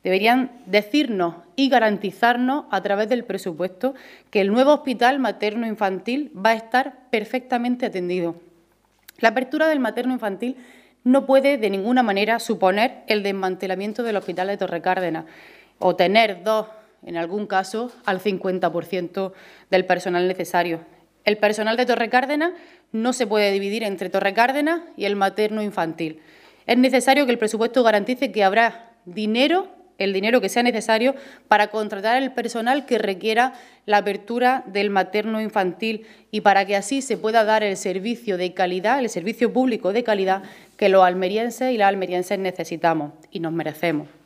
Deberían decirnos y garantizarnos a través del presupuesto que el nuevo hospital materno-infantil va a estar perfectamente atendido. La apertura del materno-infantil no puede de ninguna manera suponer el desmantelamiento del Hospital de Torrecárdenas o tener dos, en algún caso, al 50% del personal necesario. El personal de Torrecárdenas no se puede dividir entre Torrecárdenas y el materno-infantil. Es necesario que el presupuesto garantice que habrá dinero, el dinero que sea necesario para contratar el personal que requiera la apertura del materno-infantil y para que así se pueda dar el servicio de calidad, el servicio público de calidad que los almerienses y las almerienses necesitamos y nos merecemos.